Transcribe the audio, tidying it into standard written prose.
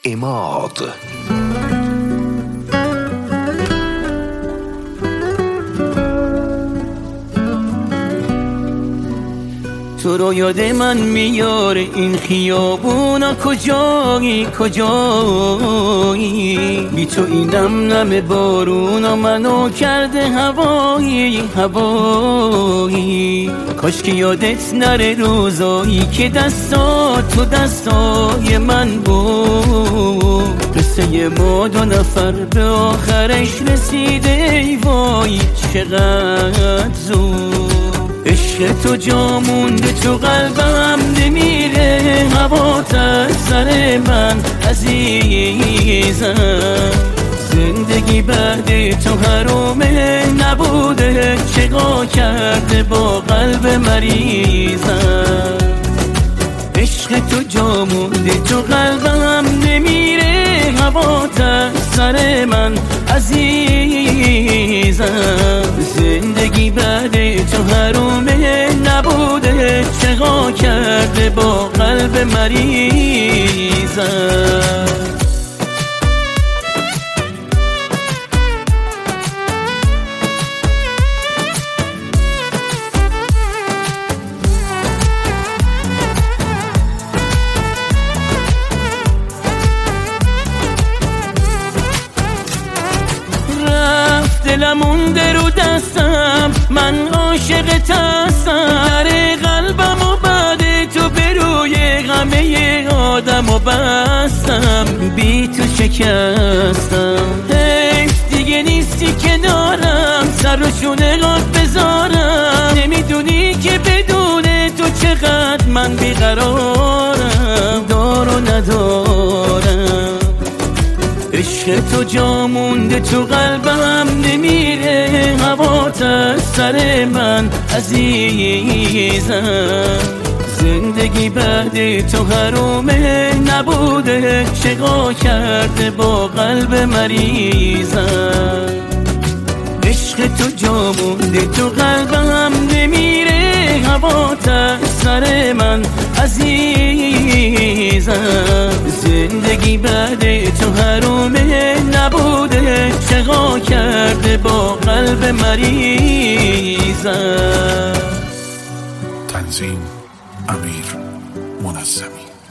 عماد. تو رو یاد من میاره این خیابونا، کجایی کجایی؟ بی تو این نم نم بارونا منو کرده هوایی. کاش که یادت نره روزایی که تو دستای من بود. قصه ما دو نفر به آخرش رسیده، ای وای چقدر زود. عشق تو جا مونده تو قلبم نمیره، هوات از سر من عزیزم. زندگی بعد تو حرومه نبوده، چقا کرده با قلب مریضم. عشق تو جا مونده تو قلبم نمیره، هوات از سر من عزیزم. زندگی بعد تو حرومه نبوده، چقا کرده با قلب مریضم. دلم مونده رو دستم، من عاشقت هستم. در قلبم و بعد تو به روی همه آدم و بستم. بی تو شکستم، حیف دیگه نیستی کنارم، سر و شونه غاق بذارم. نمیدونی که بدون تو چقدر من بیقرارم، دار و ندارم. عشق تو جا مونده تو قلبم نمیره، هوات از سر من عزیزم. زندگی بعد تو حرومه نبوده، چقا کرده با قلب مریضم. عشق تو جا مونده تو قلبم نمیره، هوات از سر من عزیزم. زندگی بعد تو حرومه نبوده، چقا کرده با قلب مریضم. تنظیم امیر منظمی.